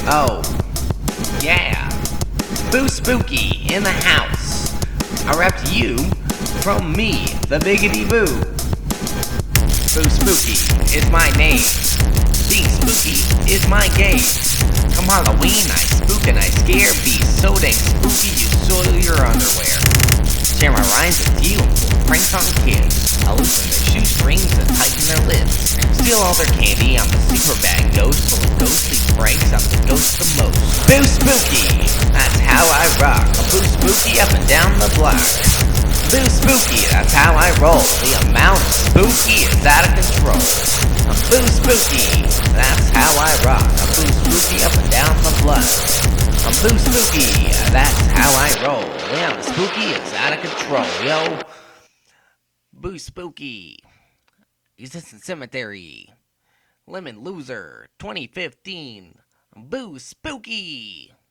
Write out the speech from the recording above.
Oh, yeah. Boo Spooky in the house. I rap to you from me, the Biggity Boo. Boo Spooky is my name. Being spooky is my game. Come Halloween, I spook and I scare. Be so dang spooky you soil your underwear. Share my rhymes with you and pull pranks on kids. I loosen their shoestrings and tighten their lids. Steal all their candy, I'm the super bad ghost. Full of ghostly pranks, I'm the ghost the most. Boo Spooky, that's how I rock. A Boo Spooky up and down the block. Boo Spooky, that's how I roll. The amount of spooky is out of control. I'm Boo Spooky, that's how I rock. I'm Boo Spooky up and down the block. I'm Boo Spooky, that's how I roll. Yeah, the spooky is out of control, yo. Boo Spooky. Existence Cemetery. Lemon Loser, 2015. Boo Spooky.